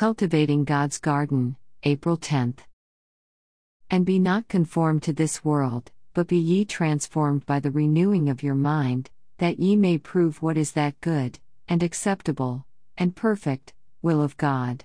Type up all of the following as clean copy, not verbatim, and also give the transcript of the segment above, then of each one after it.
Cultivating God's Garden, April 10th. And be not conformed to this world, but be ye transformed by the renewing of your mind, that ye may prove what is that good, and acceptable, and perfect will of God.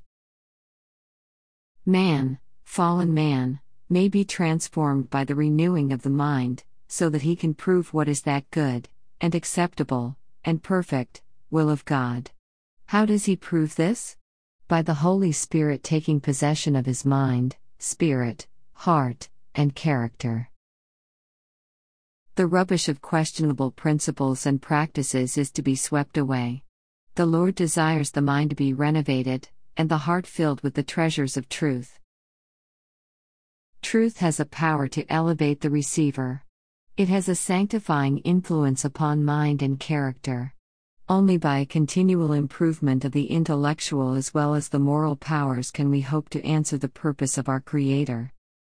Man, fallen man, may be transformed by the renewing of the mind, so that he can prove what is that good, and acceptable, and perfect will of God. How does he prove this? By the Holy Spirit taking possession of his mind, spirit, heart, and character. The rubbish of questionable principles and practices is to be swept away. The Lord desires the mind to be renovated, and the heart filled with the treasures of truth. Truth has a power to elevate the receiver. It has a sanctifying influence upon mind and character. Only by a continual improvement of the intellectual as well as the moral powers can we hope to answer the purpose of our Creator.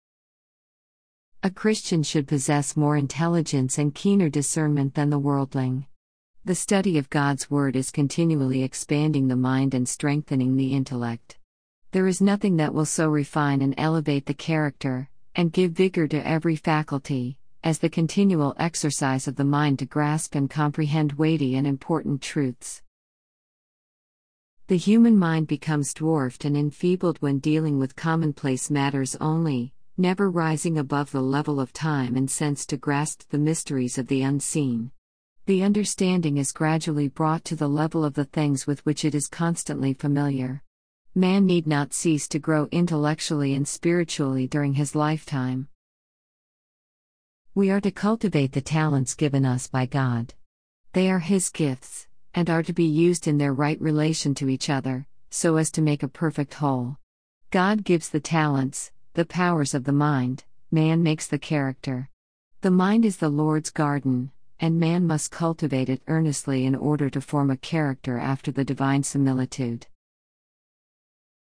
A Christian should possess more intelligence and keener discernment than the worldling. The study of God's Word is continually expanding the mind and strengthening the intellect. There is nothing that will so refine and elevate the character, and give vigor to every faculty, as the continual exercise of the mind to grasp and comprehend weighty and important truths. The human mind becomes dwarfed and enfeebled when dealing with commonplace matters only, never rising above the level of time and sense to grasp the mysteries of the unseen. The understanding is gradually brought to the level of the things with which it is constantly familiar. Man need not cease to grow intellectually and spiritually during his lifetime. We are to cultivate the talents given us by God. They are His gifts, and are to be used in their right relation to each other, so as to make a perfect whole. God gives the talents, the powers of the mind, man makes the character. The mind is the Lord's garden, and man must cultivate it earnestly in order to form a character after the divine similitude.